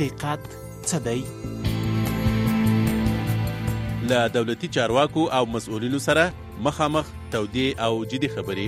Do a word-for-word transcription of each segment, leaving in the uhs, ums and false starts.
حقیقت څه دی؟ له دولتي چارواکو او مسؤلینو سره مخامخ تودې او جدي خبرې.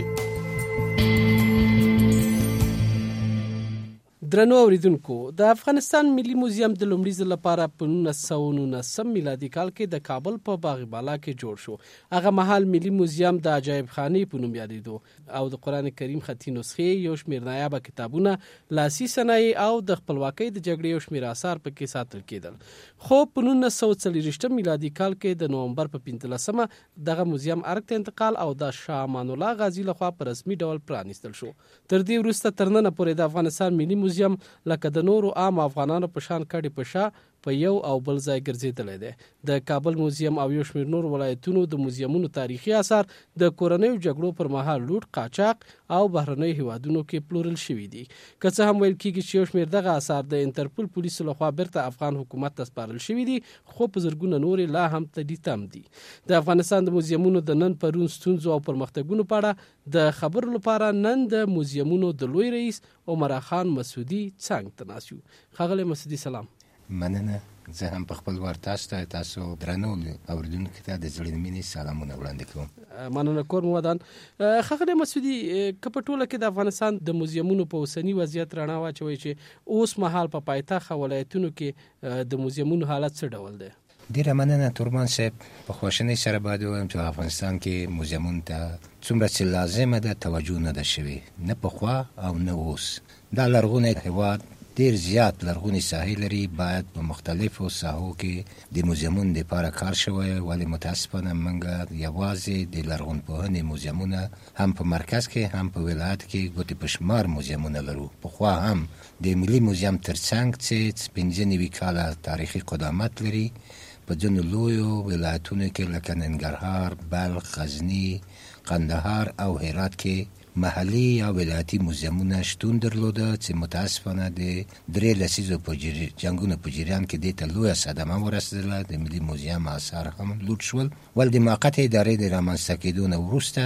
درنو اوریدونکو، د افغانستان ملي موزیم د لومړي ځل لپاره په نولس سوه نولسم میلادي کال کې د کابل په باغ بالا کې جوړ شو. هغه مهال ملي موزیم د عجایب خانې په نوم یادېدو او د قرآن کریم خطي نسخې، یو شمېر نایابه کتابونه، لاسي صنایع او د خپلواکۍ د جګړې یو شمېر آثار پکې ساتل کېدل. خو په نولس سوه څلوېښتم میلادي کال کې د نومبر په پنځلسمه دغه موزیم ارګ ته انتقال او د شاه امان الله غازي لخوا په رسمي ډول پرانیستل شو. تر دې وروسته تر ننه پورې د افغانستان ملي موزیم لکه د نورو عام افغانانو په شان کډې په شا په یو او بل ځای ګرځېدلی دی. د کابل موزیم او یو شمېر نور ولایتونو د موزیمونو تاریخي آثار د کورنیو جګړو پر مهال لوټ، قاچاق او بهرنیو هیوادونو کې پلورل شوي دي. که څه هم ویل کېږي چې یو شمېر دغه آثار د انټرپول پولیسو لخوا بیرته افغان حکومت ته سپارل شوي دي، خو په زرګونه نورې لا هم تدي تم دي. د افغانستان د موزیمونو د نن پرون ستونزو او پرمختګونو په اړه د خبرو لپاره نن د موزیمونو د لوی رئیس عمر خان مسعودي څنګ ته ناست یو. ښاغلی مسعودي، سلام. مننه. زه هم په خپل وار تاسو ته تاسو درنو اوریدونکو ته د زړه مینې سلامونه وړاندې کوم. مننه کور مو ودان. ښاغلی مسعودي، که په ټوله کې د افغانستان د موزیمونو په اوسني وضعیت رڼا واچوئ چې اوس مهال په پایتخت ولایتونو کې د موزیمونو حالت څه ډول دی؟ ډیره مننه تورمان صاحب. په خواشینۍ سره باید ووایم چې افغانستان کې موزیمونو ته څومره چې لازمه ده توجه نه ده شوې، نه پخوا او نه اوس. دا لرغونی هېواد ډیر زیات لرغونی ساحې لري، باید په مختلفو ساحو کې د موزیمونو لپاره کار شوی، ولی متاسفانه موږ یوازې د لرغونپوهنې موزیمونه هم په مرکز کې هم په ولایت کې ګوتې په شمار موزیمونه لرو. پخوا هم د ملي موزیم ترڅنګ چې پنځه نوي کاله تاریخي قدامت لري، په ځینو لویو ولایتونو کې لکه ننګرهار، بلخ، غزني، قندهار او هرات کې محلي یا ولایتي موزیمونه شتون درلوده چې متاسفانه د درې لسیزو په جنګونو په جریان کې دې ته لویه صدمه ورسېدله. د ملي موزیم آثار هم لوټ شول. ول د موقتې ادارې د رامنځته کېدو نه وروسته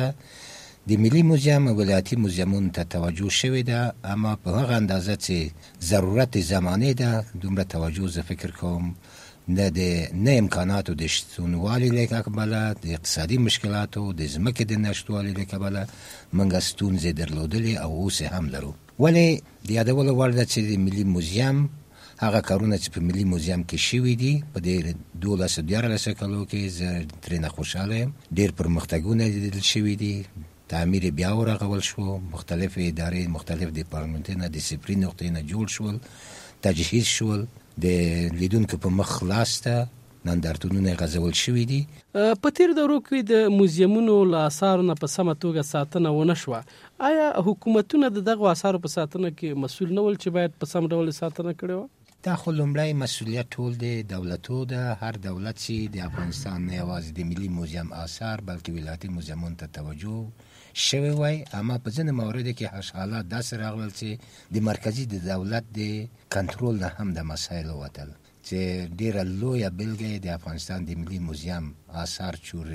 د ملي موزیم او ولایتي موزیمونو ته توجه شوې ده، اما په هغه اندازه چې ضرورت زمانې ده دومره توجه زه فکر کوم نه د نه امکاناتو د شتونوالي له کبله، د اقتصادي مشکلاتو، د ځمکې د نشتوالي له کبله موږ ستونزې درلودلې او اوس هم لرو. ولې د یادولو وړ ده چې د ملي موزیم هغه کارونه چې په ملي موزیم کې شوي دي په دې دولس دیارلس کالو کې زه ترېنه خوشحاله یم. ډېر پرمختګونه لیدل شوي دي، تعمیر بیا ورغول شو، مختلف ادارې، مختلف ډیپارتمنټونه د صفري نقطې نه جوړ شول، تجهیز شول، د لیدونکو په مخ لاسته نندارتونونه غځول شوي دي. په تیر دورو کې د موزیمونو له آثارو نه په سمه توګه ساتنه ونه شوه. آیا حکومتونه د دغو آثارو په ساتنه کې مسؤل نه ول چې باید په سم ډول ساتنه کړې وه؟ دا خو لومړی مسؤلیت ټول د دولتو ده. هر دولت چې د افغانستان نه یوازې د ملي موزیم آثار بلکې ولایتي موزیمونو ته توجه شوی وای، اما په ځینې موردو کې حالات داسې راغلل چې د مرکزي د دولت د کنټرول نه هم د مسایلو وتل، چې ډیره لویه بېلګه د افغانستان د ملي موزیم آثار چور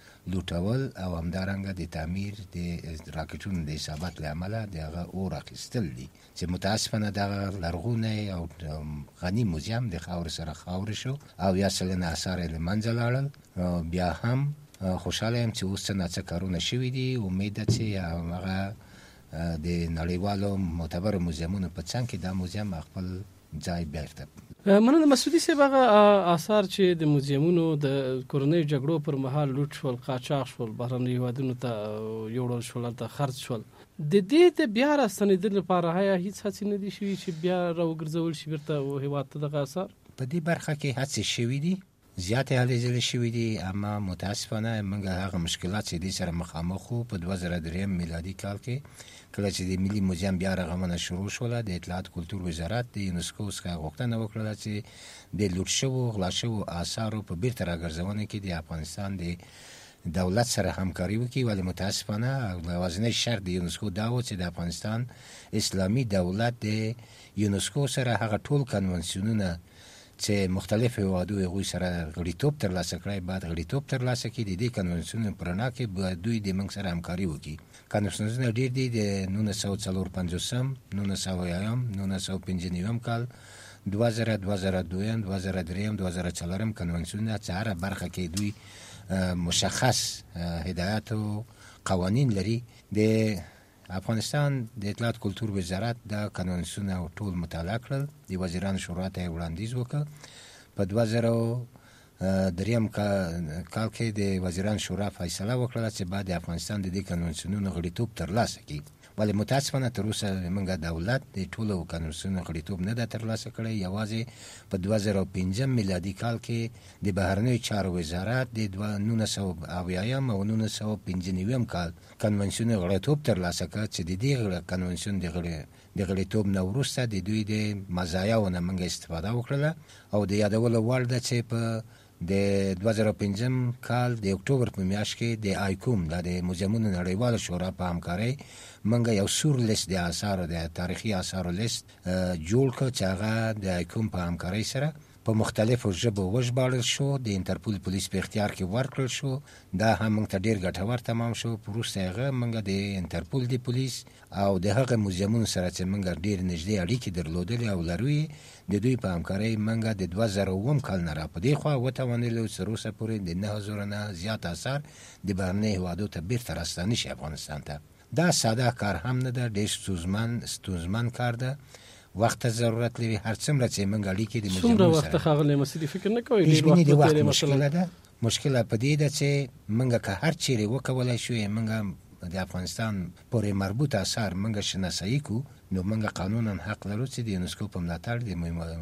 لوټول او همدارنګه د تعمیر د راکټونو د اصابت له امله د هغه اور اخیستل دي، چې متاسفانه دغه لرغونی او غني موزیم د خاورې سره خاورې شو او یا سلنه آثار یې له منځه لاړل. بیا هم خوشحاله یم چې اوس څه ناڅه کارونه شوي دي. امید ده چې هغه د نړیوالو معتبرو موزیمونو په څنګ کې دا موزیم خپل ځای بیرته. مننه مسعودي صاحب. هغه آثار چې د موزیمونو د کورنیو جګړو پر مهال لوټ شول، قاچاق شول، بهرنیو هیوادونو ته یوړل شول، هلته خرڅ شول، د دې د بیا راستنېدلو لپاره آیا هیڅ هڅې نه دي شوي چې بیا راوګرځول شي بیرته هیواد ته دغه آثار؟ په دې برخه کې هڅې شوي دي، زیاتې هلې ځلې شوي دي، اما متاسفانه موږ هغه مشکلات چې دې سره مخامخ وو په دوه زره درېیم میلادي کال کې کله چې د ملي موزیم بیا رغونه شروع شوله، د اطلاعات کلتور وزارت د یونسکو څخه غوښتنه وکړه چې د لوټ شوو غلا شوو آثارو په بیرته راګرځونه کې د افغانستان د دولت سره همکاري وکړي. ولی متاسفانه یوازینی شرط د یونسکو دا و چې د افغانستان اسلامي دولت د یونسکو سره هغه ټول کنونسیونونه چې مختلف هیوادو هغوی سره غړیتوب ترلاسه کړی باید غړیتوب ترلاسه کړي. د دې کنونسیونونو په رڼا کې باید دوی د موږ سره همکاري وکړي. کنونسیونونه ډېر دي، د نولس سوه څلور پنځوسم، نولس سوه یایم، نولس سوه پنځه نویم کال، دوه زره دوه زره دویم دوه زره دریم دوه زره څلورم کنوانسیون چې هر برخه کې دوی مشخص هدایات او قوانین لري. د افغانستان د اطلاعات کلتور وزارت د کنوانسیون او ټول مطالعه کړل، د وزیرانو شورا ته وړاندیز وکړ. په دوه زره دریم کال کې د وزیرانو شورا فیصله وکړه چې بعد د افغانستان د دې کنوانسیونونو غړیتوب ترلاسه کړي، ولی متاسفانه تر اوسه موږ دولت د ټولو کنوانسیونونو غړیتوب نه ده ترلاسه کړی. یوازې په دوه زره پنځم میلادي کال کې د بهرنیو چارو وزارت د نولس سوه اویایم او نولس سوه پنځه نویم کال کنوانسیون غړیتوب ترلاسه کړ چې د دې کنوانسیون د غړي د غړیتوب نه وروسته د دوی د مزایاو نه موږ استفاده وکړله. او د یادولو وړ ده چې په د دوه زره پنځم کال د اکتوبر په میاشت کې د آیکوم د موزیمونو نړیواله شورا په همکارۍ موږ یو سور لیست د آثارو د تاریخي آثارو لیست جوړ کړ چې هغه د آیکوم په همکارۍ سره په مختلفو ژبو وژباړل شو، د انټرپول پولیس په اختیار کې ورکړل شو. دا هم موږ ته ډیر ګټور تمام شو. وروسته هغه موږ د انټرپول د پولیس او د هغه موزیمونو سره چې موږ ډیر نږدې اړیکې درلودلې او لرو د دوی په همکارۍ موږ د دوه زره اووم کال نه را په دې خوا وتوانلو چې وروسته پورې د نهه زره نه زیات آثار د بهرنیو هېوادو ته بیرته راستانه شي افغانستان ته. دا ساده کار هم نه ده، ډېر ستونزمن ستونزمن کار ده، وخت ضرورت لري. هر څومره چې موږ اړیکې د موزیمونو سره څومره وخت خاغلی مسئلې فکر نه کوئ پیشبیني د وخت مشکله ده. مشکله په دې ده چې موږ که هر چیرې وکولی شو موږ د افغانستان پورې مربوط آثار موږ شناسایي کو، نو موږ قانونا حق لرو چې د یونسکو په ملاتړ د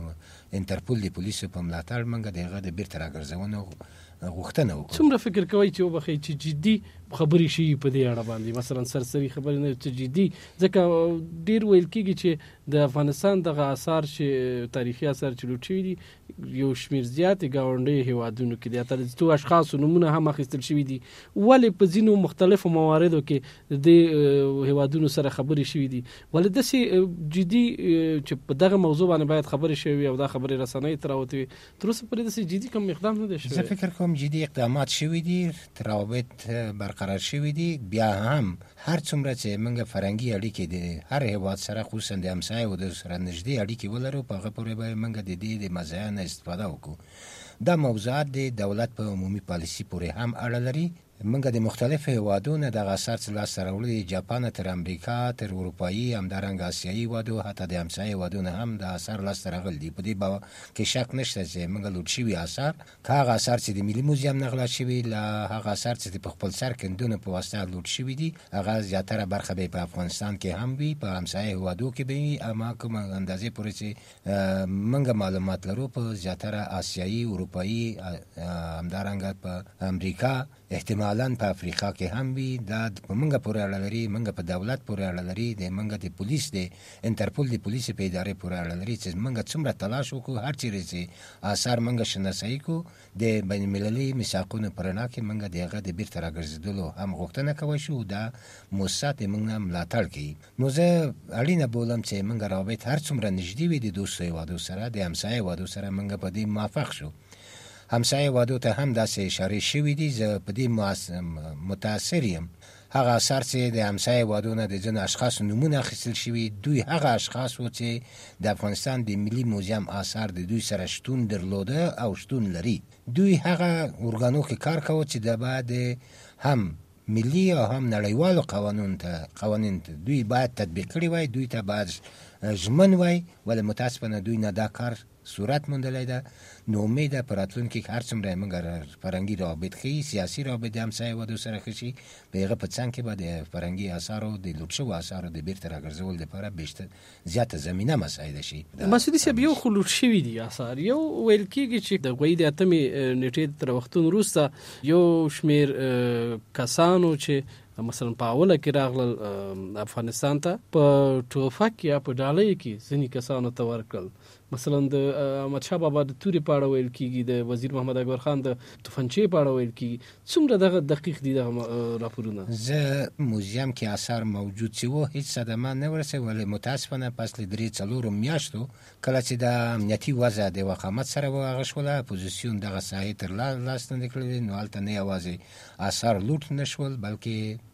انټرپول د پولیسو په ملاتړ موږ د هغه د بیرته راګرځونې غوښتنه وکړو. څومره فکر کوئ چې وبخئ چې جدي خبرې شي په دې اړه باندې، مثلا سرسري خبرې نه چې جدي، ځکه ډیر ویل کېږي چې د افغانستان دغه آثار چې تاریخي آثار چې لوټ شوي دي یو شمېر زیاتې ګاونډیو هېوادونو کې دي، اتلسو اشخاصو نومونه هم اخیستل شوي دي. ولې په ځینو مختلفو مواردو کې د هېوادونو سره خبرې شوي دي؟ ولې داسې جدي چې په دغه موضوع باندې باید خبرې شوي او دا خبرې رسنۍ ته راوتې وي، تر اوسه پورې داسې جدي کوم اقدام نه دی شوی؟ زه فکر کوم جدي اقدامات شوي دي، روابط برقرار شوي دي. بیا هم هر څومره چې موږ فرهنګي اړیکې د هر هېواد سره خصوصا د همسایه هېوادونو سره نږدې اړیکې ولرو، په هغه پورې به موږ د دې د مزایا نه استفاده وکړو. دا موضوعات د دولت په عمومي پالیسي پورې هم اړه لري. موږ د مختلفو هېوادونو دغه آثار چې لاسته راوړي، جاپان تر امریکا تر اروپایي همدارنګه اسیایي هېوادو حتی د همسایه هېوادونو هم د آثار لاسته راغلي دي. په دې باور کې شک نشته چې موږ لوټ شوي آثار، که هغه آثار چې د ملي موزیم نه غلا شوي، له هغه آثار چې په خپل سر کندونو په واسطه لوټ شوي دي، هغه زیاتره برخه به په افغانستان کې هم وي، په همسایه هېوادو کې به وي. اما کوم اندازې پورې چې موږ معلومات لرو په زیاتره اسیایي، اروپایي، همدارنګه په امریکا، احتمالاً په افریقا کې هم وي. دا په موږ پورې اړه لري، موږ په دولت پورې اړه لري، د موږ د پولیس د انټرپول د پولیس په ادارې پورې اړه لري چې موږ څومره تلاش وکړو هر چیرې چې آثار موږ شناسایي کړو، د بین المللي میثاقونو په رڼا کې موږ د هغه د بیرته راګرځېدلو هم غوښتنه کوی شو. دا موسسات موږ نه ملاتړ کوي. نو زه اړینه بولم چې موږ روابط هر څومره نږدې وي د دوستو هېوادو سره، د همسایه هېوادو سره موږ په دې موافق شو. همسایه هېوادو ته هم داسې اشارې شوي دي. زه په دې متاثر یم. هغه آثار چې د همسایه هېوادو نه د ځینو اشخاصو نومونه اخیستل شوي، دوی هغه اشخاص وو چې د افغانستان د ملي موزیم آثار د دوی سره شتون درلوده او شتون لري. دوی هغه ارګانو کې کار کوي چې د بعد هم ملي او هم نړیوالو قوانینو ته قوانین ته دوی باید تطبیق کړي وای، دوی ته باید ژمن وای، ولې متاسفانه دوی نه دا کار صورت موندلی ده. نو امید ده په راتلونکي کې هر څومره موږ فرهنګي روابط ښیي، سیاسي روابط د همسایه هېوادو سره ښه شي، په هغه په څنګ کې به د فرهنګي آثارو د لوټ شوو آثارو د بیرته راګرځولو لپاره بیشتر زیاته زمینه مساعده شي. مسعودي صاحب، یو خو لوټ شوي دي آثار، یو ویل کېږي چې د غوی د اتمې نېټې تر وختونو وروسته یو شمېر کسانو چې مثلا په اوله کې راغلل افغانستان ته په ټوپک یا په ډالۍ کې ځینې کسانو ته ورکړل. مثلا د احمدشاه بابا د تورې په اړه ویل کېږي، د وزیر محمد اکبر خان د توفنچې په اړه ویل کېږي. څومره دغه دقیق دي دغه راپورونه؟ زه موزیم کې آثار موجود چې وو هیڅ صدمه نه ورسېد، ولې متاسفانه پس له درې څلورو میاشتو کله چې د امنیتي وضع د وخامت سره وهغه شوله، اپوزیسیون دغه ساحې تر لاس لاندې کړلې، نو هلته نه یوازې آثار لوټ نه شول بلکې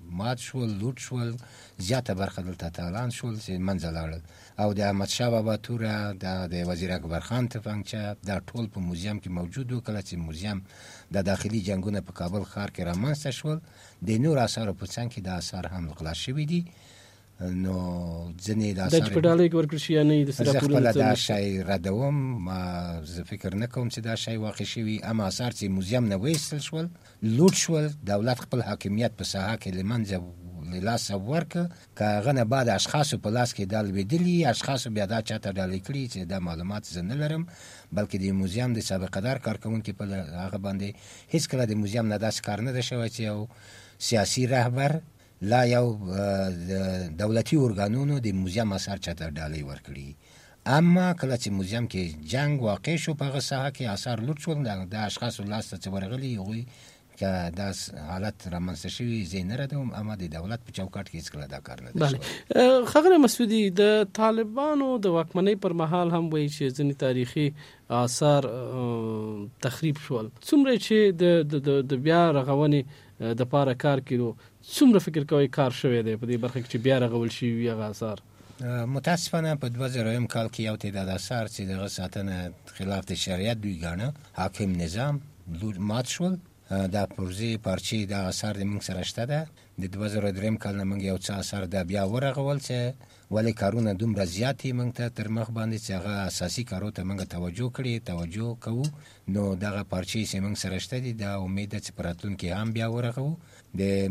مات شول، لوټ شول، زیاته برخه دلته تالان شول چې منځه لاړل. او د احمدشاه بابا توره، د وزیر اکبر خان تفنګچه، دا ټول په موزیم کې موجود و. کله چې موزیم د داخلي جنگونه په کابل ښار کې رامنځته شول، د نور آثارو په څنګ کې د آثار هم غلا شوي دي. نو ځینې د آثار د په ډالۍ کې ورکړل شي یا نه د زه خپله دا شی ردوم. ما زه فکر نه کوم چې دا شی واقع شوي. اما آثار چې موزیم نه وایستل شول، لوټ شول، دولت خپل حاکمیت په ساحه کې له منځه له لاسه ورکړه. که هغه نه بعد اشخاصو په لاس کې دا لوېدلي، اشخاصو بیا دا چاته ډالۍ کړي چې دا معلومات زه نه لرم، بلکې د موزیم د سابقه دار کارکوونکي په هغه باندې هېڅکله د موزیم نه داسې کار نه ده شوی چې یو سیاسي رهبر لا یو دولتي ارګانونو د موزیم اثار چاته ډالۍ ورکړي. اما کله چې موزیم کې جنگ واقع شو، په هغه ساحه کې اثار لوټ شول، د اشخاصو لاس ته چې ورغلي هغوی که دا حالت رامنځته شوي زه نه ردوم. اما د دولت په چوکاټ کې هېڅکله دا کار نه دی شوی. بله ښاغلی مسعودي، د طالبانو د واکمنۍ پر مهال هم وایي چې ځینې تاریخي آثار تخریب شول. څومره چې د بیا رغونې د پاره کار کړو، څومره فکر کوئ کار شوی دی په دې برخه کې چې بیا رغول شوي هغه آثار؟ متاسفانه په دوه زره کال کې یو تعداد آثار چې دغه ساتنه خلاف د شریعت دوی ګاڼه حاکم نظام مات شول. دا پروژې پارچې د آثار د موږ سره شته ده. د دوه زره دریم کال نه موږ یو څه آثار دا بیا ورغول چې ولې کارونه دومره زیات دي موږ ته تر مخ باندې چې هغه اساسي کارو ته موږ توجه کړې توجه کوو. نو دغه پارچې چې موږ سره شته دي دا امید ده چې په راتلونکي هم بیا ورغوو. د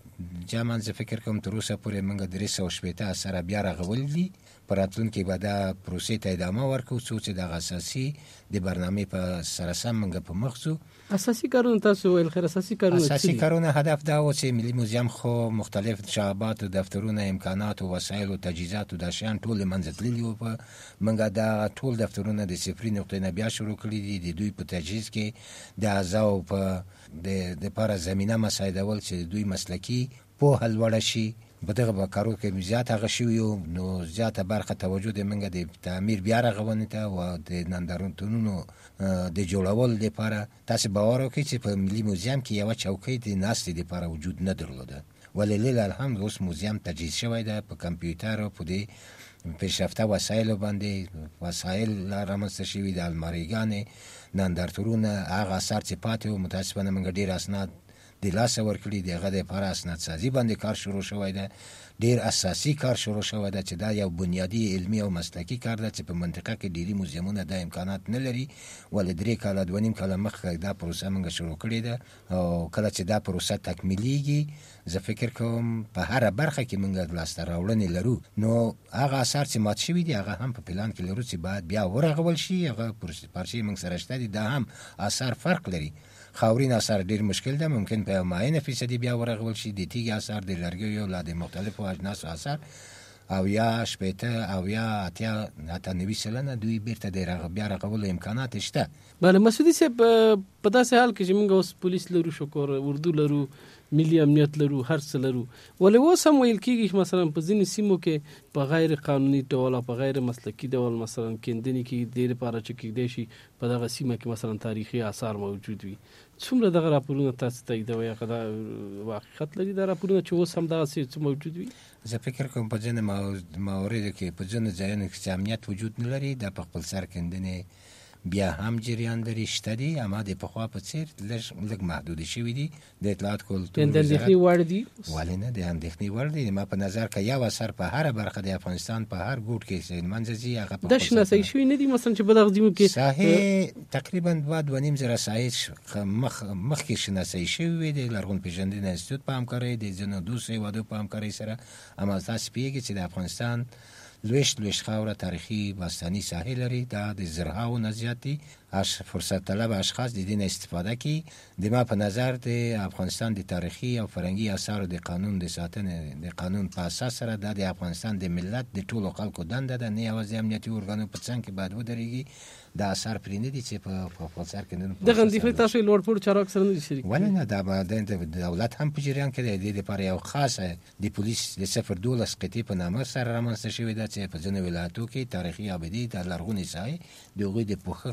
جامع زه فکر کوم تر اوسه پورې موږ درې سوه شپېته آثار بیا رغول دي. په راتلونکي به دا پروسې ته ادامه ورکړو څو چې دغه اساسي د برنامې په سره سم موږ په مخ ځو. اساسي کارونه تاسو ویل خیر اساسي کارونه اساسي کارونه هدف دا و چې ملي موزیم خو مختلف شعبات، دفترونه، امکانات او وسایل او تجهیزات او د شیان ټول منځ تللي و. په موږ دا ټول دفترونه د صفري نقطې نه بیا شروع کړي دي. د دوی په تجهیز کې د اعضاو په د لپاره زمینه مساعدول چې دوی مسلکي پوهه لوړه شي. په دغه کارو کې زیات هغه شوي یو. نو زیاته برخه توجه د موږ د تعمیر بیا رغونې ته او د نندارتونونو د جوړولو لپاره. تاسو باور وکړئ چې په ملي موزیم کې یوه چوکۍ د ناستې لپاره وجود نه درلوده، ولې لله الحمد اوس موزیم تجهیز شوی ده په کمپیوټر او په دې پیشرفته وسایلو باندې. وسایل رامنځته شوي د الماریګانې، نندارتونونه، هغه اثار چې پاتې وو متاسفانه موږ ډېر اسناد د لاسه ورکړي دي. هغه د لپاره اسناد سازي باندې کار شروع شوی ده. ډېر اساسي کار شروع شوی ده چې دا یو بنیادي علمي او مسلکي کار ده چې په منطقه کې ډېری موزیمونه دا امکانات نه لري. ولې درې کاله دوه نیم کاله مخکې دا پروسه موږ شروع کړې ده. او کله چې دا پروسه تکمیلیږي زه فکر کوم په هره برخه کې موږ لاسته راوړنې لرو. نو هغه اثار چې مات شوي دي هغه هم په پلان کې لرو چې باید بیا ورغول شي. هغه پارچې موږ سره شته دي. دا هم اثار فرق لري. خاورین اثار ډیر مشکل ده، ممکن په معینه فیصدي بیا ورغول شي. د تیږې اثار، د لرګیو لا د مختلفو اجناسو اثار او یا شپېته او یا اتیا حتی نوي سلنه دوی بیرته د بیا رغولو امکانات شته. بله مسعودي صاحب، په داسې حال کې چې موږ اوس پولیس لرو، شکر اردو لرو، ملي امنیت لرو، هر څه لرو، ولې اوس هم ویل کېږي مثلا په ځینې سیمو کې په غیر قانوني ډول او په غیر مسلکي ډول مثلا کیندنې کې دې لپاره چې کېدای شي په دغه سیمه کې مثلا تاریخي آثار موجود وي. څومره دغه راپورونه تاسو تاییدوي؟ هغه دا حقیقت لري دا راپورونه چې اوس هم دغسې څه موجود وي؟ زه فکر کوم په ځینې مواردو کې په ځینو ځایونو کې چې امنیت وجود نه لري دا په خپل سر کیندنې بیا هم جریان لري، شته دي، اما د پخوا په څېر لږ محدود شوي دي. د اطلاعات کلتور د اندېښنې وړ دي؟ ولې نه، د اندېښنې وړ دي. ما په نظر که یو اثر په هره برخه د افغانستان په هر ګوټ کې چې منځه ځي هغه دا شناسایي شوي نه دي مثلا چې په دغه سیمو کې ساحې تقریبا دوه دوه نیم زره ساحې مخ مخکې شناسایي شوي وي د لرغونپېژندنې انستیتوت په همکارۍ د ځینو دوستو هېوادو په همکارۍ سره. اما تاسو پوهېږئ چې د افغانستان لویشت لویشت خاوره تاریخي باستاني ساحې لري. دا د زرهاو نه زیات دي. فرصت طلب اشخاص د دې نه استفاده کوي. د ما په نظر د افغانستان د تاریخي او فرهنګي اثارو د قانون د ساتنې د قانون په اساس سره دا د افغانستان د ملت د ټولو خلکو دنده ده، نه یوازې امنیتي ارګانو په څنګ کې باید ودرېږي. دا اثار پرې نه دي چې په خپل سر کې نه دغه اندېښنې تاسو یې لوړ پوړو چارواکو سره نه دي شریک؟ ولې نه، دا د دولت هم په جریان کې دی. د دې لپاره یو خاصه د پولیس د صفر دولس قطعې په نامه سره رامنځته شوې ده چې په ځینو ولایتو کې تاریخي ابدي د لرغونې ساحې د هغوی د پوښښ لاندې دي.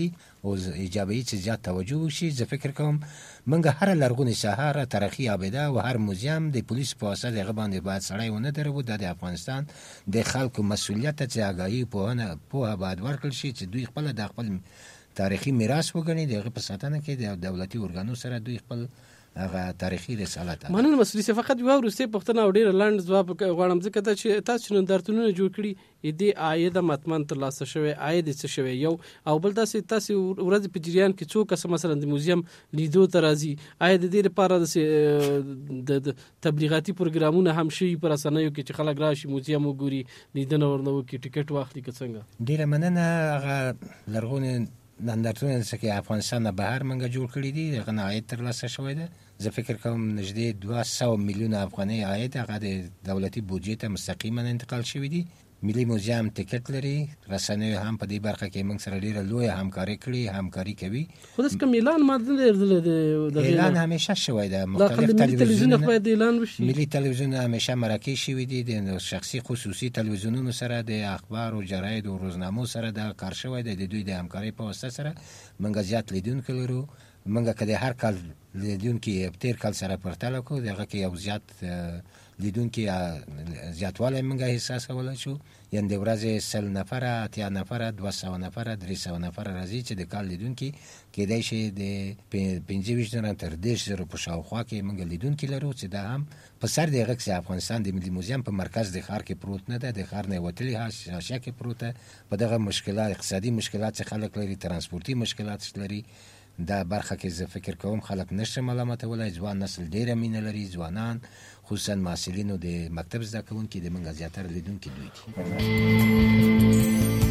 دي او ایجابي چې زیات توجه وشي. زه فکر کوم منګه هر لرغونی ساحه تاریخي ابدا او هر موزیم د پولیس په واسطه دغه باندې باید سړی ونه درو. د افغانستان د خلکو مسؤلیت چې آگاهي په نه په باید ورکړل شي چې دوی خپل د خپل تاریخي میراث وګڼي. دغه په ساتنه کې د دولتي ارګانو سره دوی خپل هغه تاریخي رسالت. مننه مسؤل سي. فقط یو وروستي پوښتنه او ډیر لاند ځواب غواړم ځکه چې تاسو نندارتونونه جوړ کړي دې عاید متمن تر لاسه شوی عاید څه شوی یو او بل تاسو تاسو ورځ په جریان کې څوک کس مثلا د موزیم لیدو ته راځي عاید دې لپاره د تبلیغاتي پروګرامونه هم شي پر اسانیو کې چې خلک راشي موزیم وګوري لیدنه ورنو کې ټیکټ واخلي که څنګه. ډیر مننه. هغه لرغونی نندارتونونه چې افغانستان نه بهر منګه جوړ کړی دي هغه عاید تر لاسه شوی ده. زه فکر کوم نږدې دوه سوه میلیونه افغانۍ عاید هغه د دولتي بودجې ته مستقیما انتقال شوی دی. ملي موزیم ټیکټ لري. رسنیو هم په دې برخه کې موږ سره ډیره لویه همکاري کړې همکاري کوي. خو داس کوم اعلان ماده د اعلان همیشه شوی ده. مختلف تلویزیونونه باید اعلان وشي. ملي تلویزیونونه همیشه مرکه شوی دي د شخصي خصوصي تلویزیونونو سره د اخبار او جراید او روزنامو سره د کار شوی دی. د دوی د همکاري په واسطه سره موږ زیات لیدونکو لرو. منګه کله هر کال لیدونکو تیر کال سره پرتله کو دغه کې یو زیات لیدونکو زیاتوالی منګه احساس ولا شو. یعنی د ورځې سل نفر اتیا نفر دوه سوه نفر درې سوه نفر راځي چې د کال لیدونکو کېدای شي د پنځه ویشت زره تر دېرش زره په شاوخوا کې منګه لیدونکو لرو چې دا هم په سر دغه کې افغانستان د ملي موزیم په مرکز د ښار کې پروت نه ده. د ښار نه وتلی حاشیه کې پروت. په دغه مشکلات اقتصادي مشکلات چې خلک لري ترانسپورتي مشکلات لري دا برخه کې زه فکر کوم خلک نشه ملامتولای. ځوان نسل ډیره مینه لري. ځوانان خصوصا محصلینو د مکتب زده کوونکي د منګه زیاتره لیدونکي دوی دي.